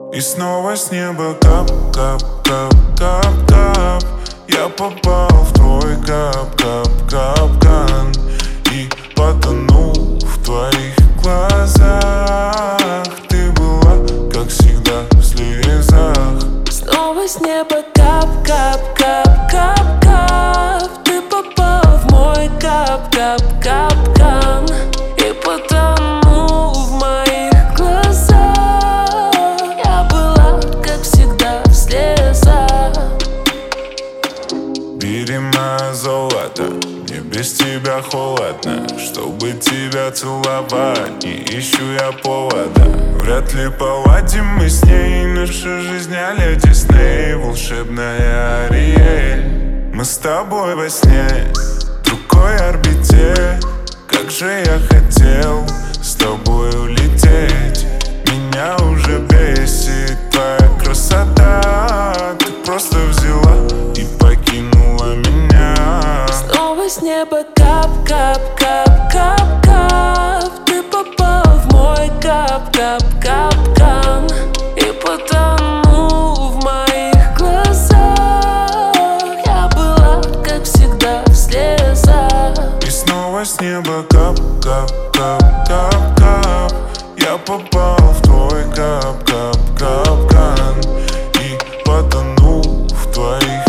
И снова с неба кап, кап, кап, кап, кап. Я попал в твой кап, кап, капкан и потонул в твоих глазах. Ты была, как всегда, в слезах. Снова с неба кап, кап, кап, кап, кап. Ты попал в мой кап, кап, капкан и потонул в моих глазах. Я была, как всегда, в слезах. Бери мое золото, мне без тебя холодно. Чтобы тебя целовать, не ищу я повода. Вряд ли поладим мы с ней, наша жизнь а-ля Дисней. Волшебная Ариэль, мы с тобой во сне, в другой орбите. Как же я хотел с тобой улететь. Меня уже бесит твоя красота. Ты просто взяла и покинула меня. Снова с неба кап, кап, кап, кап, кап. Ты попал в мой кап, кап, капкан и потонул в моих глазах. Я была, как всегда, в слезах. И снова с неба кап, кап, кап, кап, кап. Я попал в твой кап, кап, капкан и потонул в твоих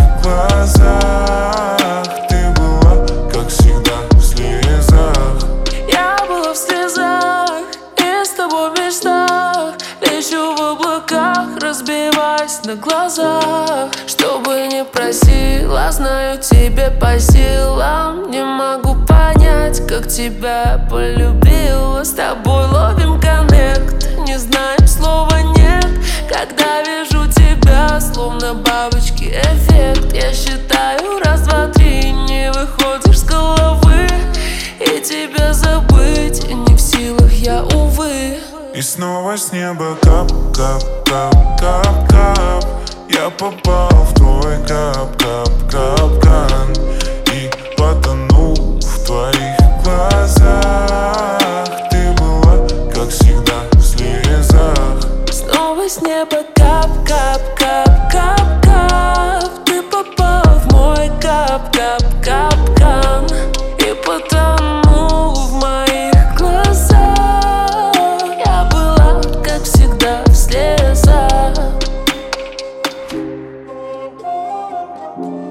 глазах. Ты была, как всегда, в слезах. Я была в слезах и с тобой в мечтах. Лечу в облаках, разбиваясь на глазах. Что бы ни просила, знаю, тебе по силам. Не могу понять, как тебя полюбила. С тобой ловим коннект, не знаем слова нет. Когда вижу тебя, словно бабочки эффект. Я считаю раз, два, три, не выходишь с головы. И тебя забыть не в силах я, увы. И снова с неба кап, кап, кап, кап, кап. Я попал в твой кап, кап, капкан и потонул в твоих глазах. Ты была, как всегда, в слезах. Снова с неба кап, кап, кап, кап, кап. Ты попал в мой кап, кап, капкан и потонул в моих глазах. Я была, как всегда, в слезах.